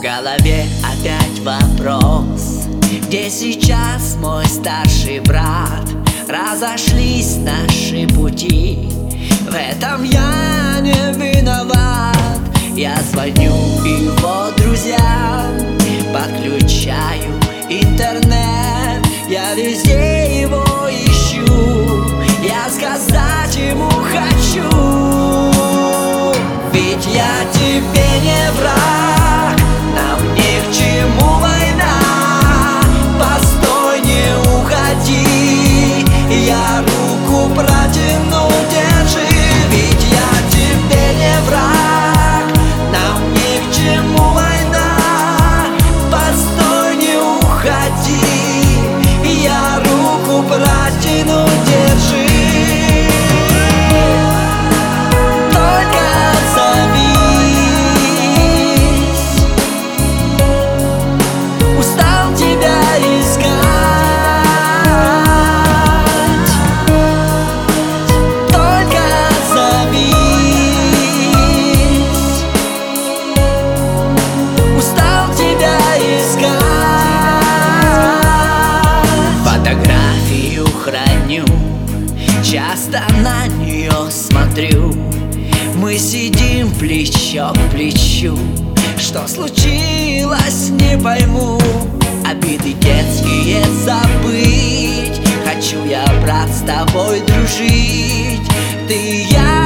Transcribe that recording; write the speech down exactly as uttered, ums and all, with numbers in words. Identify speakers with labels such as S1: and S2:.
S1: голове опять вопрос: где сейчас мой старший брат? Разошлись наши пути, в этом я не виноват. Я звоню его друзьям, подключаю интернет, я везде его ищу, я сказать ему хочу. Ведь я тебе не враг, нам ни к чему война. Постой, не уходи, я руку протяну, держи. Ведь я тебе не враг, нам ни к чему война. Постой, не уходи, я руку протяну, держи. Храню, часто на нее смотрю. Мы сидим плечо к плечу. Что случилось, не пойму. Обиды детские забыть. Хочу я, брат, с тобой дружить. Ты и я.